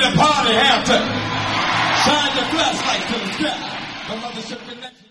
the party have to shine your flashlight to the sky. The mothership connection.